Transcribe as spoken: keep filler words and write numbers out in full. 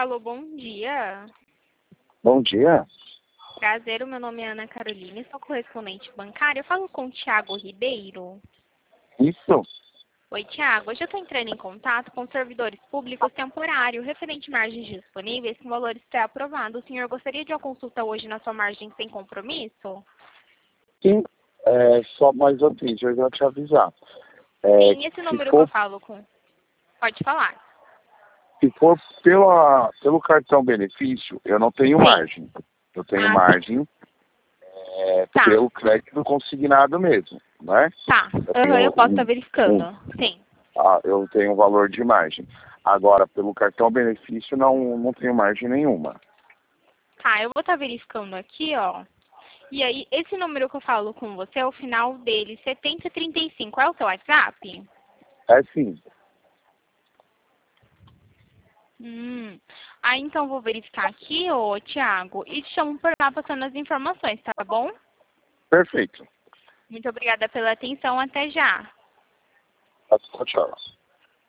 Alô, bom dia. Bom dia. Prazer, o meu nome é Ana Carolina, sou correspondente bancária. Eu falo com o Thiago Ribeiro. Isso? Oi, Thiago. Hoje eu estou entrando em contato com servidores públicos temporários, referente a margens disponíveis com valores pré-aprovados. O senhor gostaria de uma consulta hoje na sua margem sem compromisso? Sim. É, só mais assim, eu já te avisar. É, Sim, esse se número que eu for, falo com... Pode falar. se for pela, pelo cartão benefício, eu não tenho Sim. margem. Eu tenho Ah, margem é, tá. pelo crédito consignado mesmo, né? Tá. Eu Aham, eu tenho posso estar um, verificando. um, Sim. ah, eu tenho um valor de margem. Agora, pelo cartão benefício, não, não tenho margem nenhuma. Tá, eu vou estar verificando aqui, ó. E aí, esse número que eu falo com você é o final dele, setenta e trinta e cinco. É o seu WhatsApp? É sim. Hum. Aí, então, vou verificar aqui, ô, Thiago, e te chamo por lá passando as informações, tá bom? Perfeito. Muito obrigada pela atenção. Até já. Tchau, tchau.